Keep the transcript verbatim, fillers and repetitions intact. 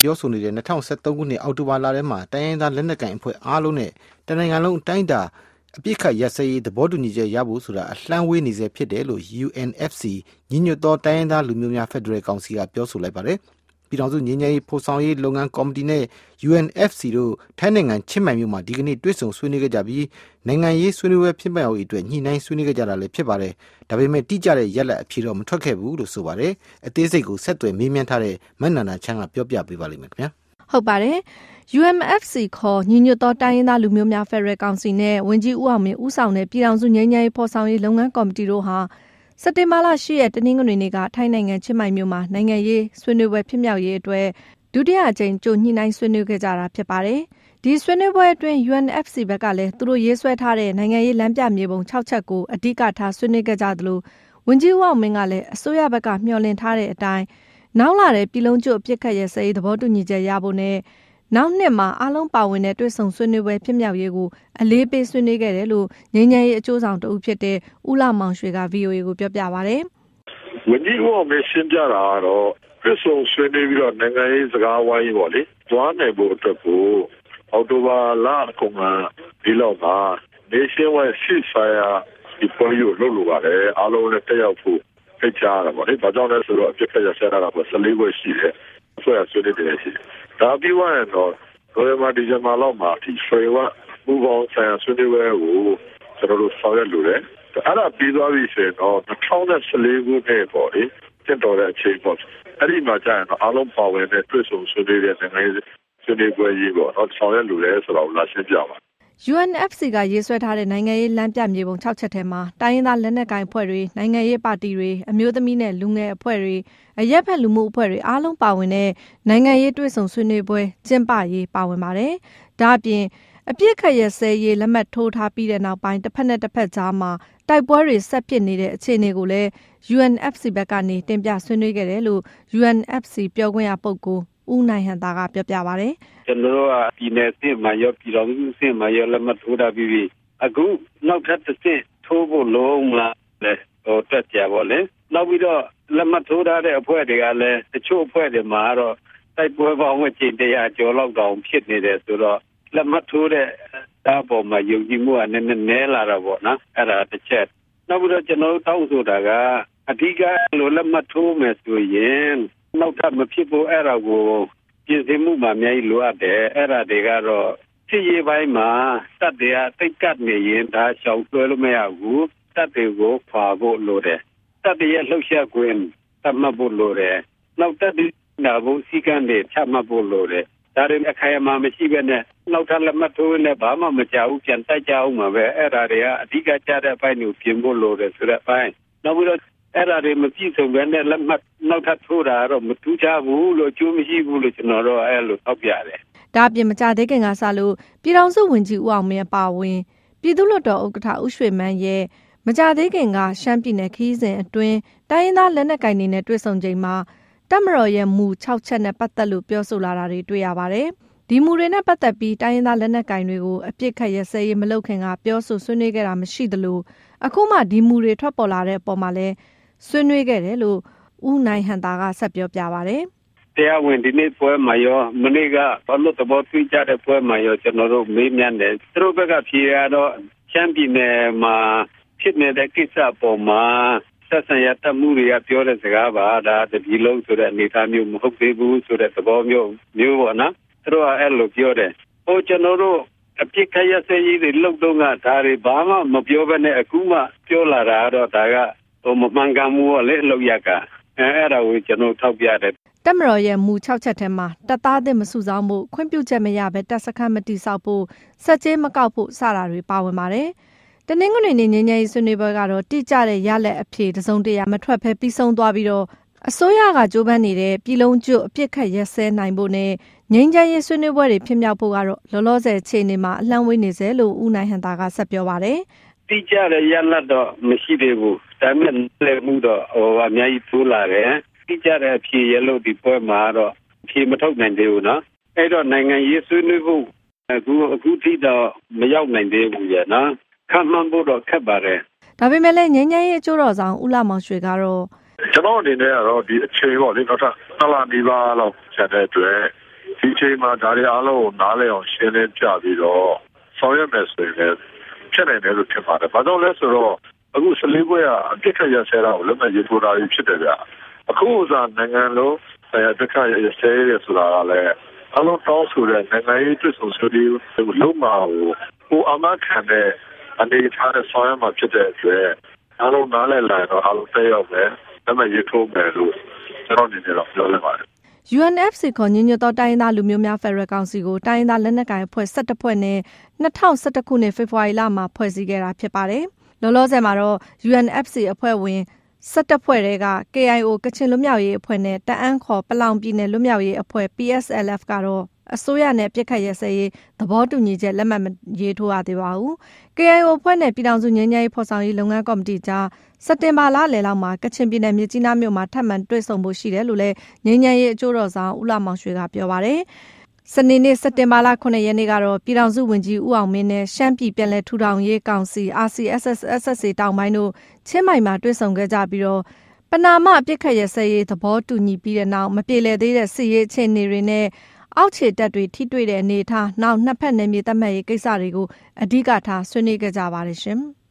ပြောဆိုနေတဲ့၂၀၁၃ခုနှစ်အောက်တိုဘာလထဲမှာတိုင်းရင်းသားလက်နက်ကိုင်အဖွဲ့အားလုံးနဲ့တနိုင်ငံလုံးအတိုင်းအတာအပြစ်ခတ်ရပ်စဲရေးသဘောတူညီချက်ရဖို့ဆိုတာအလှမ်းဝေးနေစေဖြစ်တယ်လို့ U N F C ညီညွတ်သောတိုင်းရင်းသားလူမျိုးများဖက်ဒရယ်ကောင်စီကပြောဆိုလိုက်ပါတယ်။ပြည်ထောင်စုငြိမ်းချမ်းရေးဖော်ဆောင်ရေးလုပ်ငန်းကော်မတီနဲ့ U N F C တို့ထိုင်းနိုင်ငံချင်းမိုင်မြို့မှာဒီကနေ့တွေ့ဆုံဆွေးနွေးခဲ့ကြပြီးနိုင်ငံရေးဆွေးနွေးပွဲဖြစ်မြောက်ရေးအတွက်ညှိနှိုင်းဆွေးနွေးခဲ့ကြတာလည်းဖြစ်ပါတယ်။ဒါပေမဲ့တိကျတဲ့ရက်လက်အဖြေတော့မထွက်ခဲ့ဘူးလို့ဆိုပါတယ်။အသေးစိတ်ကိုဆက်သွယ်မေးမြန်းထားတဲ့မနန္ဒာချမ်းကပြောပြပေးပါလိမ့်မယ်ခင်ဗျာ။ဟုတ်ပါတယ်။ U N F C ခေါ်ညီညွတ်သောတိုင်းရင်းသားလူမျိုးများဖက်ဒရယ်ကောင်စီနဲ့ဝန်ကြီးဦးအောင်မင်းဦးဆောင်တဲ့ပြည်ထောင်စုငြိမ်းချမ်းရေးဖော်ဆောင်ရေးလုပ်ငန်းကော်မတီတို့ဟာစက်တင်ဘာလ၈ရက်တနင်္ဂနွေနေ့ကထိုင်းနိုင်ငံချင်းမိုင်မြို့မှာနိုင်ငံရေးဆွေးနွေးပွဲဖြစ်မြောက်ရေးအတွက်ဒုတိယအကြိမ်ကြိုညှိနှိုင်းဆွေးနွေးခဲ့ကြတာဖြစ်ပါတယ်။ဒီဆွေးနွေးပွဲအတွင်း U N F C ဘက်ကလည်းသူတို့ရေးဆွဲထားတဲ့နိုင်ငံရေးလမ်းပြမြေပုံ၆ချက်ကိုအဓိကထားဆွေးနွေးခဲ့ကြသလိုဝန်ကြီးဦးအောင်မင်းကလည်းအစိုးရဘက်ကမျှော်လင့်ထားတဲ့အတိုင်းနောက်လာတဲ့ပြည်လုံးကျွတ်အပြစ်ခတ်ရစရေးသဘောတူညီချက်ရဖို့နဲ့နောက်နှစ်မှာအားလုံးပါဝင်တဲ့တွေ့ဆုံဆွေးနွေးပွဲဖြစ်မြောက်ရေးကိုအလေးပေးဆွေးနွေးခဲ့တယ်လို့ငြိမ်းချမ်းရေးအကျိုးဆောင်တဦးဖြစ်တဲ့ဦးလှမောင်ရွှေက V O A ကိုပြောပြပါတယ်။ဝန်ကြီးဦးအောင်မင်းရှင်းပြတာကတော့တွေ့ဆုံဆွေးနွေးပြီးတော့နိုင်ငံရေးစကားဝိုင်းပေါ့လေသွားနိုင်ဖို့အတွက်ကိုအောက်တိုဘာလအကုန်ကဒီလောက်မှာ Nationwide Ceasefire ဒီပေါ်ယူလုပ်လို့ပါတယ်အားလုံးလည်းတက်ရောက်ဖို့ဖိတ်ကြားတာပေါ့လေ။ဘာကြောင့်လဲဆိုတော့အပြစ်ခတ်ရစဲတာက၁၄ဘွဲ့ရှိတယ်။ဆွဲရဆွေးနွေးတယ်ရှိတယ်။ဒါပြီးသွားရင်တော့နိုဝင်ဘာဒီဇင်ဘာလောက်မှာဒီဆွေဝမူပေါင်းဆိုင်ရာဆွေးနွေးပွဲကိုကျွန်တော်တို့ဆောင်ရွက်လို့ရတယ်။အဲ့ဒါပြီးသွားပြီဆိုတော့၂၀၁၄ခုနှစ်ပေါ့လေတက်တော်တဲ့အချိန်ပေါ့အဲ့ဒီမှာကြာရင်တော့အားလုံးပါဝင်တဲ့တွေ့ဆုံဆွေးနွေးတဲ့နိုင်ငံရေးဆွေးနွေးပွဲကြီးပေါ့တော့ဆောင်ရွက်လို့ရတယ်ဆိုတော့လာရှင်းပြပါ U N F C ကရေးဆွဲထားတဲ့နိုင်ငံရေးလမ်းပြမြေပုံ၆ချက်ထဲမှာတိုင်းရင်းသားလက်နက်ကိုင်အဖွဲ့တွေနိုင်ငံရေးပါတီတွေအမျိုးသမီးနဲ့လူငယ်အဖွဲ့တွေအရက်ဖက်လူမှုအဖွဲ့တွေအားလုံးပါဝင်တဲ့နိုင်ငံရေးတွေ့ဆုံဆွေးနွေးပွဲကျင်းပရေးပါဝင်ပါတယ်။ဒါ့အပြင်အပြစ်ခတ်ရစဲရေးလက်မှတ်ထိုးထားပြီးတဲ့နောက်ပိုင်းတစ်ဖက်နဲ့တစ်ဖက်ကြားမှာတိုက်ပွဲတွေဆက်ဖြစ်နေတဲ့အခြေအနေကိုလည်း U N F C ဘက်ကနေတင်ပြဆွေးနွေးခဲ့တယ်လို့ U N F C ပြောခွင့်ရပုဂ္ဂိုလ်ဦးနိုင်ဟန်သားကပြောပြပါတယ်။ကျွန်တော်တို့ကပြည်နယ်စစ်မှာရောပြည်တော်စုစစ်မှာရောလက်မှတ်ထိုးတာပြီးပြီအခုနောက်ထပ်တစ်စစ်ထိုးဖို့လုံးမလားလဲဟိုတက်ကြပါလေနောက်ပြီးတော့လက်မှတ်ထိုးထားတဲ့အဖွဲ့တွေကလည်းတချို့အဖွဲ့တွေမှာတော့တိုက်ပွဲပေါင်းဝကျင်တရားကျော်လောက်တောင်ဖြစ်နေတယ်ဆိုတော့လက်မှတ်ထိုးတဲ့တားပေါ်မှာယုံကြည်မှုကနည်းနည်းနည်းလာတော့ဗောနော်အဲ့ဒါတစ်ချက်နောက်ပြီးတော့ကျွန်တော်တို့တောင်းဆိုတာကအဓိကလိုလက်မှတ်ထိုးမယ်ဆိုရင်နောက်ထပ်မဖြစ်ဖို့အဲ့ဒါကိုပြင်ဆင်မှုမှာအများကြီးလိုအပ်တယ်အဲ့ဒါတွေကတော့ဖြစ်ရေးပိုင်းမှာတပ်တွေကတိတ်ကတ်နေရင်ဒါရှောင်လွှဲလို့မရဘူးတပ်တွေကိုခွာဖို့လိုတယ်တပ်တွေရဲ့လှုပ်ရှားခွင့်သတ်မှတ်ဖို့လိုတယ်နောက်တပ်တွေနာဖို့စီကံတွေချမှတ်ဖို့လိုတယ်ဒါတွေအခိုင်အမာမရှိဘဲနဲ့နောက်ထပ်လက်မှတ်ထိုးနဲ့ဘာမှမကြောက်ပြန်တိုက်ကြအောင်မှာပဲအဲ့ဒါတွေကအဓိကကြတဲ့အပိုင်းကိုပြင်ဖို့လိုတယ်ဆိုတဲ့အပိုင်းနောက်ပြီးတော့အဲ့ဒါတွေမပြည့်စုံဘဲနဲ့လက်မှတ်နောက်ထပ်ထိုးတာတော့မထူးခြားဘူးလို့အကျိုးမရှိဘူးလို့ကျွန်တော်တို့အဲ့လိုထောက်ပြတယ်။ဒါအပြင်မကြသေးခင်ကစလို့ပြည်ထောင်စုဝန်ကြီးဦးအောင်မင်းပါဝင်ပြည်သူ့လွှတ်တော်ဥက္ကဋ္ဌဦးရွှေမန်းရဲ့မကြသေးခင်ကရှမ်းပြည်နယ်ခီးစဉ်အတွင်းတိုင်းရင်းသားလက်နက်ကိုင်တွေနဲ့တွေ့ဆုံချိန်မှာတပ်မတော်ရဲ့မူ၆ချက်နဲ့ပတ်သက်လို့ပြောဆိုလာတာတွေတွေ့ရပါတယ်။ဒီမူတွေနဲ့ပတ်သက်ပြီးတိုင်းရင်းသားလက်နက်ကိုင်တွေကိုအပြစ်ခတ်ရစဲရေးမလုပ်ခင်ကပြောဆိုဆွေးနွေးခဲ့တာမရှိသလိုအခုမှဒီမူတွေထွက်ပေါ်လာတဲ့အပေါ်မှာလည်းဆွေးနွေးခဲ့တယ်လို့ဦးနိုင်ဟန်သားကဆက်ပြောပြပါတယ်။တရားဝင်ဒီနေ့ပွဲမှာရောမနေ့ကဘာလို့သဘောတူကြတဲ့ပွဲမှာရောကျွန်တော်တို့မေးမြန်းတယ်သူတို့ဘက်ကဖြေရတော့ချမ်းပြည်နယ်မှာဖြစ်နေတဲ့ကိစ္စပေါ်မှာဆက်ဆံရတမှုတွေကပြောတဲ့စကားပါဒါတပြီလုံးဆိုတဲ့အနေအထားမျိုးမဟုတ်သေးဘူးဆိုတဲ့သဘောမျိုးမျိုးပေါ့နော်သူတို့ကအဲ့လိုပြောတယ်ဟိုကျွန်တော်တို့အပြစ်ခရစရေးတွေလုတ်တော့ကဒါတွေဘာမှမပြောဘဲနဲ့အခုမှပြောလာတာတော့ဒါကဟိုမမှန်ကန်မှုလေလောက်ရကအဲအဲ့ဒါကိုကျွန်တော်ထောက်ပြတယ်တပ်မတော်ရဲ့မူ၆ချက်ထဲမှာတပ်သားသစ်မစုဆောင်းဖို့ခွင့်ပြုချက်မရဘဲတပ်စခန်းမတိဆောက်ဖို့စက်ကြေးမကောက်ဖို့စတာတွေပါဝင်ပါတယ်။တနင်္ဂနွေနေ့ငြိမ်းချမ်းရေးဆွေးနွေးပွဲကတော့တိကျတဲ့ရလက်အဖြေတစုံတရာမထွက်ဖဲပြီးဆုံးသွားပြီးတော့အစိုးရကကြိုးပမ်းနေတဲ့ပြည်လုံးကျွတ်အပြစ်ခတ်ရက်စဲနိုင်ဖို့နဲ့ငြိမ်းချမ်းရေးဆွေးနွေးပွဲတွေဖြစ်မြောက်ဖို့ကတော့လောလောဆယ်အခြေအနေမှာအလှမ်းဝေးနေစေလို့ဦးနိုင်ဟန်သားကဆက်ပြောပါတယ်။တိကျတဲ့ရလက်တော့မရှိသေးဘူး။ဒါပေမဲ့လည်းမှုတော့ဟိုအများကြီးထိုးလာတယ်။တိကျတဲ့အဖြေရလို့ဒီပွဲမှာတော့အဖြေမထုတ်နိုင်သေးဘူးနော်။အဲ့တော့နိုင်ငံရေးဆွေးနွေးဖို့အခုအခုထိတော့မရောက်နိုင်သေးဘူးရနော်။ခံမှန်းဖို့တော့ခက်ပါတယ်။ဒါပေမဲ့လည်းငြိမ်းချမ်းရေးအကျိုးတော်ဆောင်ဦးလှမောင်ရွှေကတော့ကျွန်တော်အနေနဲ့ကတော့ဒီအချိန်ပေါ့လေနောက်ထပ်နှစ်လနီးပါးလောက်ဆက်တဲ့အတွက်ဒီချိန်မှာဒါတွေအားလုံးကိုနားလည်အောင်ရှင်းလင်းပြပြီးတော့ဆောင်ရွက်မယ်ဆိုရင်လည်းဖြစ်နိုင်တယ်လို့ထင်ပါတယ်။ဘာကြောင့်လဲဆိုတော့အခုဆလေးပွဲကအပြစ်ခတ်ရဆဲတာကိုလက်မှတ်ရေးထိုးတာဖြစ်တယ်ဗျ။အခုဥစားနိုင်ငံလုံးဆိုင်ရာပြစ်ခတ်ရဆဲရဆိုတာကလည်းအလုံးတောင်းဆိုတဲ့နိုင်ငံရေးတွစ်ဆုံဆွေးနွေးမှုလုံးမှာဟိုအမခံတဲ့အနေထားနဲ့ဆောင်ရွက်မှာဖြစ်တဲ့အတွက်အလုံးနားလည်လာတော့အလုံးတက်ရောက်မယ်လက်မှတ်ရေးထိုးမယ်လို့ကျွန်တော်အနေနဲ့တော့ပြောလိုက်ပါတယ်။ ယူ အန် အက်ဖ် စီ ခေါ်ညီညွတ်သောတိုင်းရင်းသားလူမျိုးများဖက်ဒရယ်ကောင်စီကိုတိုင်းရင်းသားလက်နက်ကိုင်အဖွဲ့၁၁ဖွဲ့နဲ့၂၀၁၁ခုနှစ်ဖေဖော်ဝါရီလမှာဖွဲ့စည်းခဲ့တာဖြစ်ပါတယ်။လောလောဆယ်မှာတော့ ယူ အန် အက်ဖ် စီ အဖွဲ့ဝင်၁၁ဖွဲ့တွေက ကေအိုင်အို ကချင်လွတ်မြောက်ရေးအဖွဲ့နဲ့တအန်းခေါ်ပလောင်ပြည်နယ်လွတ်မြောက်ရေးအဖွဲ့ ပီ အက်စ် အယ် အက်ဖ် ကတော့အစိုးရနဲ့ပြစ်ခတ်ရစဲရေးသဘောတူညီချက်လက်မှတ်မရေးထိုးရသေးပါဘူး။ ကေအိုင်အို အဖွဲ့နဲ့ပြည်ထောင်စုငြိမ်းချမ်းရေးဖော်ဆောင်ရေးလုပ်ငန်းကော်မတီကြားစက်တင်ဘာလလယ်လောက်မှာကချင်ပြည်နယ်မြစ်ကြီးနားမြို့မှာထပ်မံတွေ့ဆုံဖို့ရှိတယ်လို့လည်းငြိမ်းချမ်းရေးအကျိုးတော်ဆောင်ဦးလှမောင်ရွှေကပြောပါတယ်။စနေနေ့စက်တင်ဘာလခုနှစ်ရက်နေ့ကတော့ပြည်ထောင်စုဝန်ကြီးဦးအောင်မင်းနဲ့ရှမ်းပြည်ပြည်လဲထူထောင်ရေးကောင်စီ အာርစီ အက်စ် အက်စ် အက်စ် အေ တောင်ပိုင်းတို့ချင်းမိုင်မှာတွေ့ဆုံခဲ့ကြပြီးတော့ပနာမအပြစ်ခတ်ရစဲရေးသဘောတူညီပြီးတဲ့နောက်မပြေလည်သေးတဲ့စစ်ရေးအခြေအနေတွေနဲ့အောက်ခြေတက်တွေထိတွေ့တဲ့အနေအထားနောက်နှစ်ဖက်နယ်မြေသတ်မှတ်ရေးကိစ္စတွေကိုအဓိကထားဆွေးနွေးခဲ့ကြပါတယ်ရှင်။